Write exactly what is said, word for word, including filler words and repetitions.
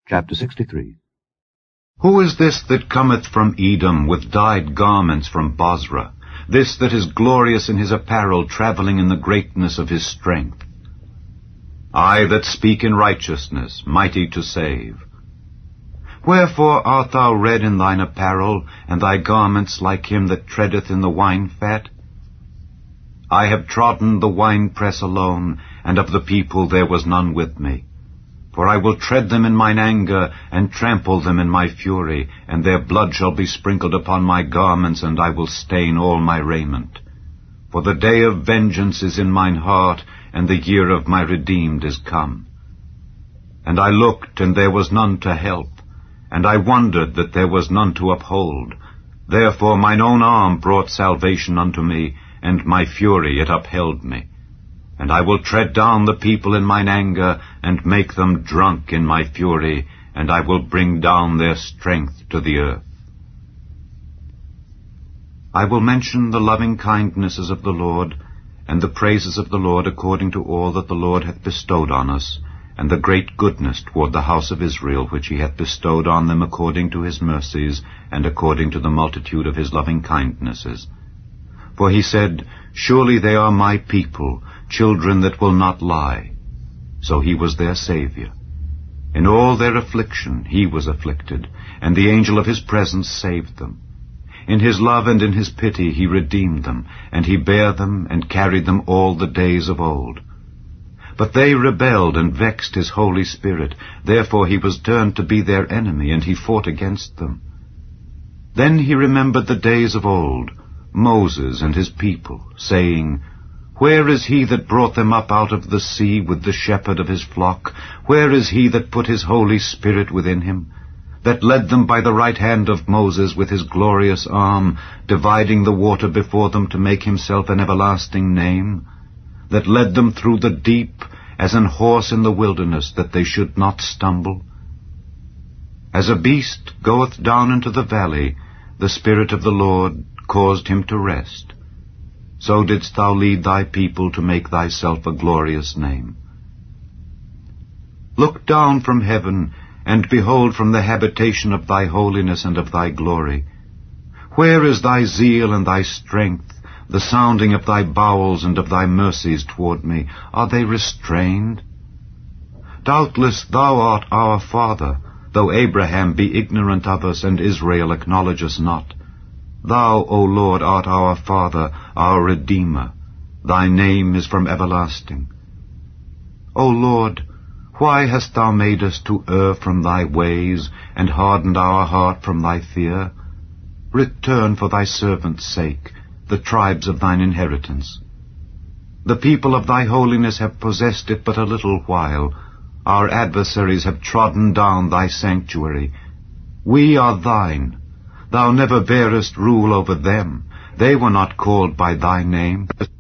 Chapter sixty-three. Who is this that cometh from Edom with dyed garments from Bozrah, this that is glorious in his apparel, travelling in the greatness of his strength? I that speak in righteousness, mighty to save. Wherefore art thou red in thine apparel, and thy garments like him that treadeth in the wine-fat? I have trodden the winepress alone, and of the people there was none with me. For I will tread them in mine anger, and trample them in my fury, and their blood shall be sprinkled upon my garments, and I will stain all my raiment. For the day of vengeance is in mine heart, and the year of my redeemed is come. And I looked, and there was none to help, and I wondered that there was none to uphold. Therefore mine own arm brought salvation unto me, and my fury it upheld me. And I will tread down the people in mine anger, and make them drunk in my fury, and I will bring down their strength to the earth. I will mention the loving kindnesses of the Lord, and the praises of the Lord according to all that the Lord hath bestowed on us, and the great goodness toward the house of Israel, which he hath bestowed on them according to his mercies, and according to the multitude of his loving kindnesses. For he said, Surely they are my people, children that will not lie. So he was their Saviour. In all their affliction he was afflicted, and the angel of his presence saved them. In his love and in his pity he redeemed them, and he bare them and carried them all the days of old. But they rebelled and vexed his Holy Spirit. Therefore he was turned to be their enemy, and he fought against them. Then he remembered the days of old, Moses and his people, saying, Where is he that brought them up out of the sea with the shepherd of his flock? Where is he that put his Holy Spirit within him? That led them by the right hand of Moses with his glorious arm, dividing the water before them to make himself an everlasting name? That led them through the deep, as an horse in the wilderness, that they should not stumble? As a beast goeth down into the valley, the Spirit of the Lord caused him to rest. So didst thou lead thy people to make thyself a glorious name. Look down from heaven, and behold from the habitation of thy holiness and of thy glory. Where is thy zeal and thy strength, the sounding of thy bowels and of thy mercies toward me? Are they restrained? Doubtless thou art our Father, though Abraham be ignorant of us, and Israel acknowledge us not. Thou, O Lord, art our Father, our Redeemer. Thy name is from everlasting. O Lord, why hast thou made us to err from thy ways, and hardened our heart from thy fear? Return for thy servant's sake the tribes of thine inheritance. The people of thy holiness have possessed it but a little while. Our adversaries have trodden down thy sanctuary. We are thine. Thou never barest rule over them. They were not called by thy name.